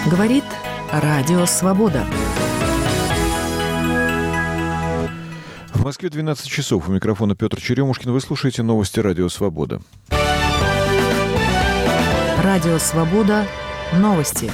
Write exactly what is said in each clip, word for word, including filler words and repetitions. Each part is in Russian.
Говорит Радио Свобода. В Москве двенадцать часов. У микрофона Петр Черемушкин. Вы слушаете новости Радио Свобода. Радио Свобода. Новости.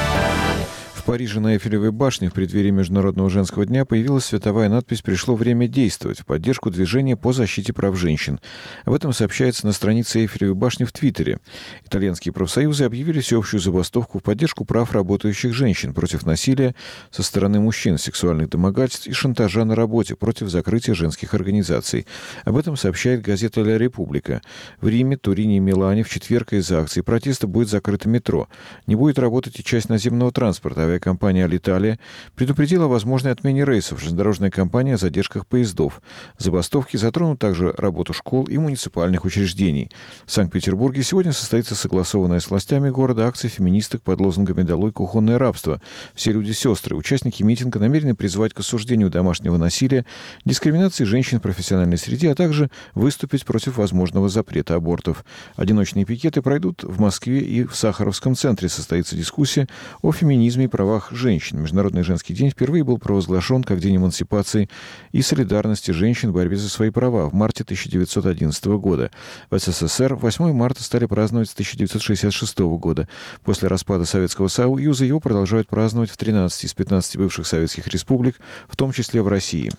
В Париже на Эйфелевой башне в преддверии Международного женского дня появилась световая надпись «Пришло время действовать» в поддержку движения по защите прав женщин. Об этом сообщается на странице Эйфелевой башни в Твиттере. Итальянские профсоюзы объявили всеобщую забастовку в поддержку прав работающих женщин против насилия со стороны мужчин, сексуальных домогательств и шантажа на работе против закрытия женских организаций. Об этом сообщает газета «Ля Република». В Риме, Турине и Милане в четверг из-за акции протеста будет закрыто метро. Не будет работать и часть наземного транспорта. Авиакомпания «Алиталия» предупредила о возможной отмене рейсов, железнодорожная компания о задержках поездов. Забастовки затронут также работу школ и муниципальных учреждений. В Санкт-Петербурге сегодня состоится согласованная с властями города акция феминисток под лозунгами «Долой кухонное рабство». Все люди-сестры. Участники митинга намерены призвать к осуждению домашнего насилия, дискриминации женщин в профессиональной среде, а также выступить против возможного запрета абортов. Одиночные пикеты пройдут в Москве, и в Сахаровском центре состоится дискуссия о феминизме и правах женщин. Международный женский день впервые был провозглашен как День эмансипации и солидарности женщин в борьбе за свои права в марте тысяча девятьсот одиннадцатого года. В СССР восьмое марта стали праздновать с тысяча девятьсот шестьдесят шестого года. После распада Советского Союза его продолжают праздновать в тринадцати из пятнадцати бывших советских республик, в том числе в России.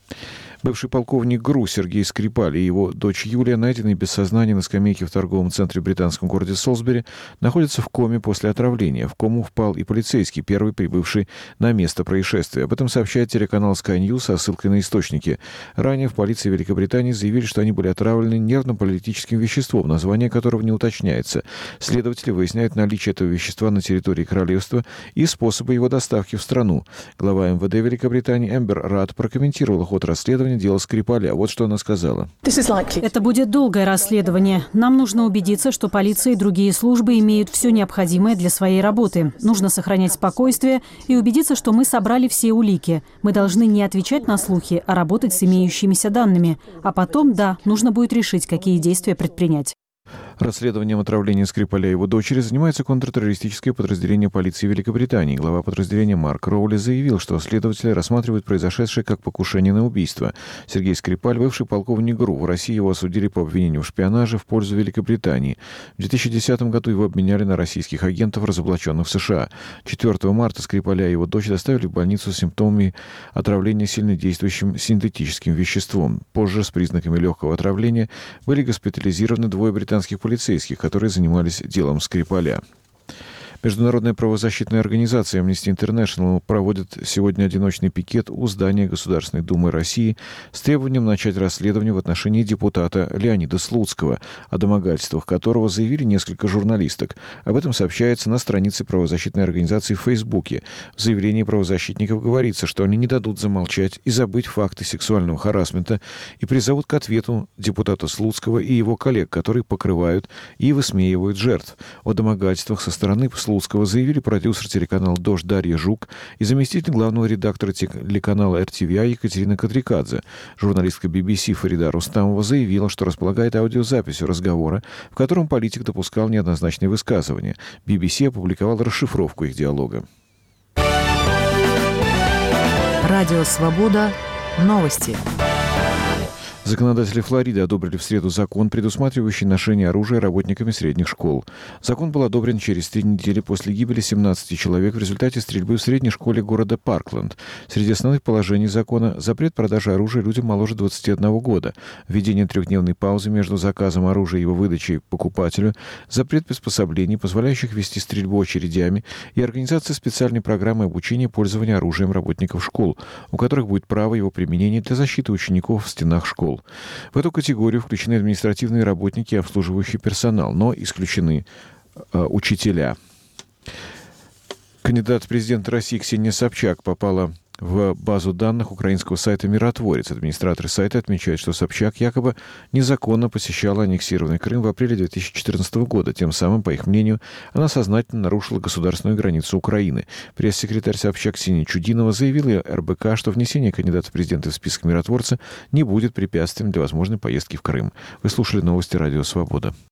Бывший полковник ГРУ Сергей Скрипаль и его дочь Юлия, найденные без сознания на скамейке в торговом центре в британском городе Солсбери, находятся в коме после отравления. В кому впал и полицейский, первый прибывший на место происшествия. Об этом сообщает телеканал Sky News со ссылкой на источники. Ранее в полиции Великобритании заявили, что они были отравлены нервно-паралитическим веществом, название которого не уточняется. Следователи выясняют наличие этого вещества на территории королевства и способы его доставки в страну. Глава эм вэ дэ Великобритании Эмбер Рад прокомментировала ход расследования дела Скрипаля. Вот что она сказала. Это будет долгое расследование. Нам нужно убедиться, что полиция и другие службы имеют все необходимое для своей работы. Нужно сохранять спокойствие и убедиться, что мы собрали все улики. Мы должны не отвечать на слухи, а работать с имеющимися данными. А потом, да, нужно будет решить, какие действия предпринять. Расследованием отравления Скрипаля и его дочери занимается контртеррористическое подразделение полиции Великобритании. Глава подразделения Марк Роули заявил, что следователи рассматривают произошедшее как покушение на убийство. Сергей Скрипаль, бывший полковник ГРУ. В России его осудили по обвинению в шпионаже в пользу Великобритании. В две тысячи десятом году его обменяли на российских агентов, разоблаченных в США. четвёртого марта Скрипаля и его дочь доставили в больницу с симптомами отравления сильнодействующим синтетическим веществом. Позже с признаками легкого отравления были госпитализированы двое британских полицейских, которые занимались делом Скрипаля. Международная правозащитная организация Amnesty International проводит сегодня одиночный пикет у здания Государственной Думы России с требованием начать расследование в отношении депутата Леонида Слуцкого, о домогательствах которого заявили несколько журналисток. Об этом сообщается на странице правозащитной организации в Фейсбуке. В заявлении правозащитников говорится, что они не дадут замолчать и забыть факты сексуального харассмента и призовут к ответу депутата Слуцкого и его коллег, которые покрывают и высмеивают жертв. О домогательствах со стороны Слуцкого заявили продюсер телеканала «Дождь» Дарья Жук и заместитель главного редактора телеканала эр ти ви ай Екатерина Кадрикадзе. Журналистка би би си Фарида Рустамова заявила, что располагает аудиозаписью разговора, в котором политик допускал неоднозначные высказывания. би би си опубликовала расшифровку их диалога. Радио Свобода. Новости. Законодатели Флориды одобрили в среду закон, предусматривающий ношение оружия работниками средних школ. Закон был одобрен через три недели после гибели семнадцати человек в результате стрельбы в средней школе города Паркленд. Среди основных положений закона — запрет продажи оружия людям моложе двадцати одного года, введение трехдневной паузы между заказом оружия и его выдачей покупателю, запрет приспособлений, позволяющих вести стрельбу очередями, и организация специальной программы обучения пользования оружием работников школ, у которых будет право его применения для защиты учеников в стенах школ. В эту категорию включены административные работники и обслуживающий персонал, но исключены э, учителя. Кандидат в президенты России Ксения Собчак попала в базу данных украинского сайта «Миротворец». Администраторы сайта отмечают, что Собчак якобы незаконно посещала аннексированный Крым в апреле две тысячи четырнадцатого года. Тем самым, по их мнению, она сознательно нарушила государственную границу Украины. Пресс-секретарь Собчак Ксения Чудинова заявила эр бэ ка, что внесение кандидата в президенты в список «Миротворца» не будет препятствием для возможной поездки в Крым. Вы слушали новости Радио Свобода.